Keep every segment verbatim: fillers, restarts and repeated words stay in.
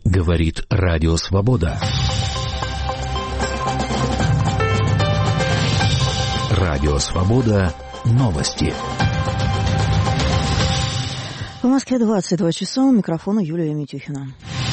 Говорит Радио Свобода. Радио Свобода. Новости. В Москве двадцать два часа. У микрофона Юлия Митюхина.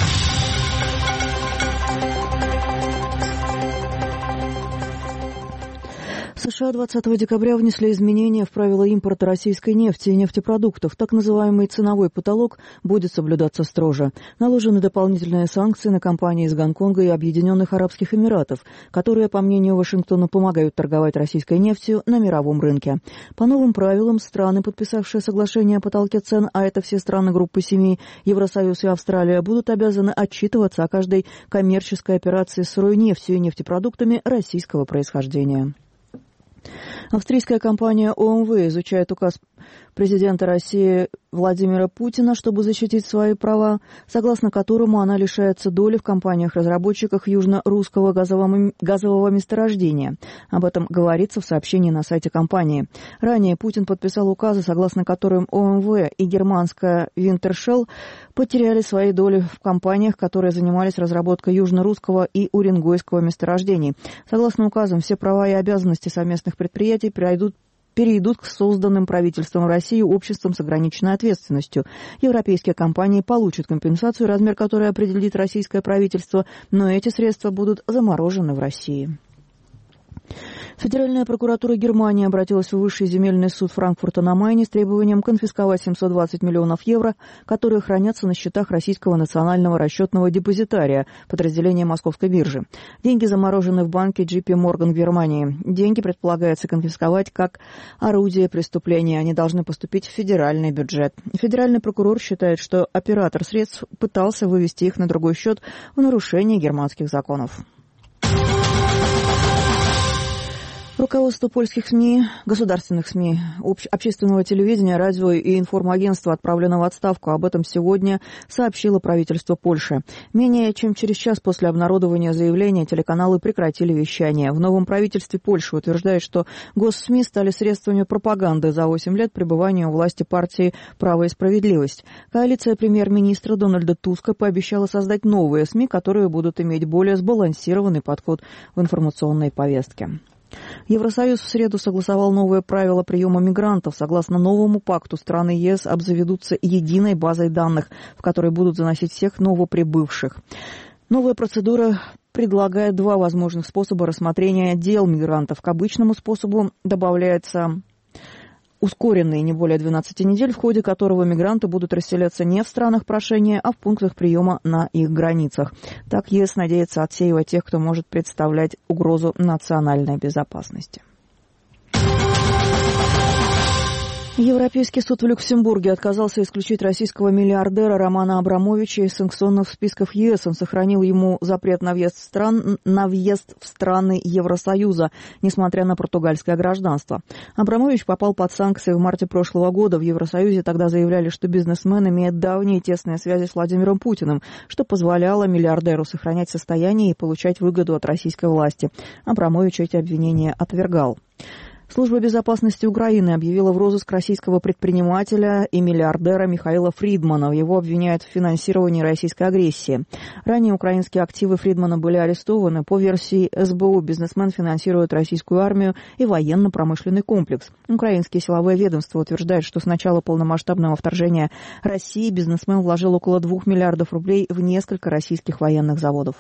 США двадцатого декабря внесли изменения в правила импорта российской нефти и нефтепродуктов. Так называемый ценовой потолок будет соблюдаться строже. Наложены дополнительные санкции на компании из Гонконга и Объединенных Арабских Эмиратов, которые, по мнению Вашингтона, помогают торговать российской нефтью на мировом рынке. По новым правилам, страны, подписавшие соглашение о потолке цен, а это все страны группы семи, Евросоюз и Австралия, будут обязаны отчитываться о каждой коммерческой операции с сырой нефтью и нефтепродуктами российского происхождения. Австрийская компания О Эм В изучает указ президента России Владимира Путина, чтобы защитить свои права, согласно которому она лишается доли в компаниях-разработчиках южно-русского газового, газового месторождения. Об этом говорится в сообщении на сайте компании. Ранее Путин подписал указы, согласно которым О Эм В и германская Винтершелл потеряли свои доли в компаниях, которые занимались разработкой южно-русского и уренгойского месторождений. Согласно указам, все права и обязанности совместных предприятий пройдут перейдут к созданным правительством России обществам с ограниченной ответственностью. Европейские компании получат компенсацию, размер которой определит российское правительство, но эти средства будут заморожены в России. Федеральная прокуратура Германии обратилась в Высший земельный суд Франкфурта на Майне с требованием конфисковать семьсот двадцать миллионов евро, которые хранятся на счетах Российского национального расчетного депозитария, подразделения Московской биржи. Деньги заморожены в банке Джей Пи Морган в Германии. Деньги предполагается конфисковать как орудие преступления. Они должны поступить в федеральный бюджет. Федеральный прокурор считает, что оператор средств пытался вывести их на другой счет в нарушение германских законов. Руководство польских СМИ, государственных СМИ, обще, общественного телевидения, радио и информагентства отправлено в отставку. Об этом сегодня сообщило правительство Польши. Менее чем через час после обнародования заявления телеканалы прекратили вещание. В новом правительстве Польши утверждают, что госсми стали средствами пропаганды за восемь лет пребывания у власти партии «Право и справедливость». Коалиция премьер-министра Дональда Туска пообещала создать новые СМИ, которые будут иметь более сбалансированный подход в информационной повестке. Евросоюз в среду согласовал новые правила приема мигрантов. Согласно новому пакту, страны Е С обзаведутся единой базой данных, в которой будут заносить всех новоприбывших. Новая процедура предлагает два возможных способа рассмотрения дел мигрантов. К обычному способу добавляется ускоренный не более двенадцати недель, в ходе которого мигранты будут расселяться не в странах прошения, а в пунктах приема на их границах. Так Е С надеется отсеивать тех, кто может представлять угрозу национальной безопасности. Европейский суд в Люксембурге отказался исключить российского миллиардера Романа Абрамовича из санкционных списков Е С. Он сохранил ему запрет на въезд в, стран, на въезд в страны Евросоюза, несмотря на португальское гражданство. Абрамович попал под санкции в марте прошлого года. В Евросоюзе тогда заявляли, что бизнесмен имеет давние тесные связи с Владимиром Путиным, что позволяло миллиардеру сохранять состояние и получать выгоду от российской власти. Абрамович эти обвинения отвергал. Служба безопасности Украины объявила в розыск российского предпринимателя и миллиардера Михаила Фридмана. Его обвиняют в финансировании российской агрессии. Ранее украинские активы Фридмана были арестованы. По версии Эс Бэ У, бизнесмен финансирует российскую армию и военно-промышленный комплекс. Украинские силовые ведомства утверждают, что с начала полномасштабного вторжения России бизнесмен вложил около двух миллиардов рублей в несколько российских военных заводов.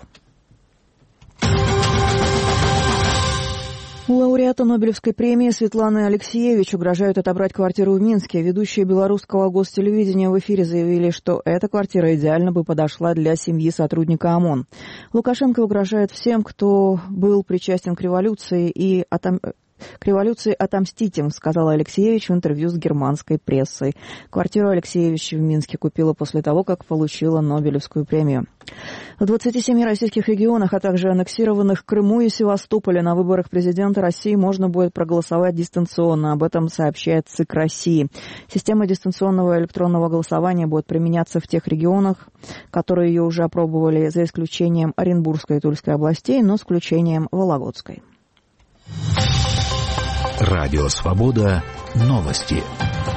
У лауреата Нобелевской премии Светланы Алексиевич угрожают отобрать квартиру в Минске. Ведущие белорусского гостелевидения в эфире заявили, что эта квартира идеально бы подошла для семьи сотрудника ОМОН. Лукашенко угрожает всем, кто был причастен к революции и отом... К революции отомстить им, сказала Алексеевич в интервью с германской прессой. Квартиру Алексеевич в Минске купила после того, как получила Нобелевскую премию. В двадцати семи российских регионах, а также аннексированных Крыму и Севастополе на выборах президента России можно будет проголосовать дистанционно. Об этом сообщает ЦИК России. Система дистанционного электронного голосования будет применяться в тех регионах, которые ее уже опробовали, за исключением Оренбургской и Тульской областей, но с включением Вологодской. Радио Свобода. Новости.